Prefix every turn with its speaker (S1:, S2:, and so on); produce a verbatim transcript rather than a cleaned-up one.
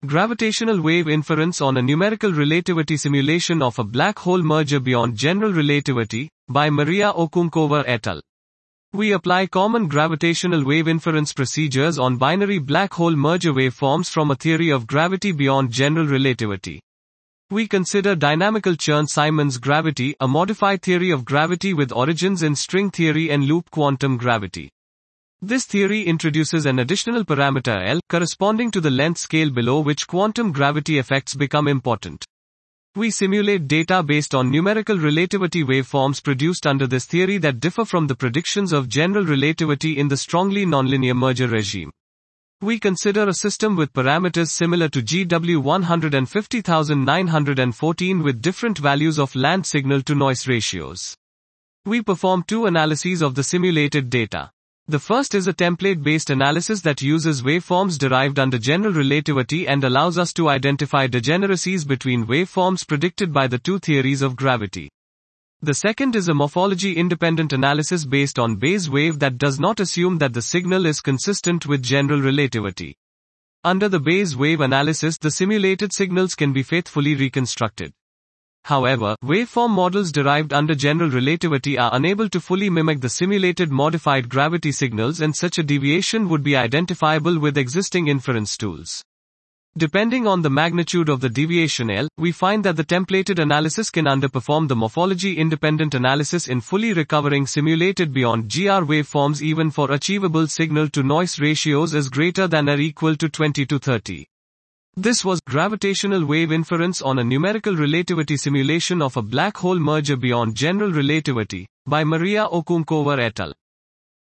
S1: Gravitational Wave Inference on a Numerical Relativity Simulation of a Black Hole Merger Beyond General Relativity, by Maria Okunkova et al. We apply common gravitational wave inference procedures on binary black hole merger waveforms from a theory of gravity beyond general relativity. We consider dynamical Chern-Simons gravity, a modified theory of gravity with origins in string theory and loop quantum gravity. This theory introduces an additional parameter L, corresponding to the length scale below which quantum gravity effects become important. We simulate data based on numerical relativity waveforms produced under this theory that differ from the predictions of general relativity in the strongly nonlinear merger regime. We consider a system with parameters similar to G W one hundred fifty thousand nine hundred fourteen with different values of land signal to noise ratios. We perform two analyses of the simulated data. The first is a template-based analysis that uses waveforms derived under general relativity and allows us to identify degeneracies between waveforms predicted by the two theories of gravity. The second is a morphology-independent analysis based on Bayes wave that does not assume that the signal is consistent with general relativity. Under the Bayes wave analysis, the simulated signals can be faithfully reconstructed. However, waveform models derived under general relativity are unable to fully mimic the simulated modified gravity signals, and such a deviation would be identifiable with existing inference tools. Depending on the magnitude of the deviation L, we find that the templated analysis can underperform the morphology-independent analysis in fully recovering simulated beyond G R waveforms even for achievable signal-to-noise ratios as greater than or equal to twenty to thirty. This was Gravitational Wave Inference on a Numerical Relativity Simulation of a Black Hole Merger Beyond General Relativity, by Maria Okunkova et al.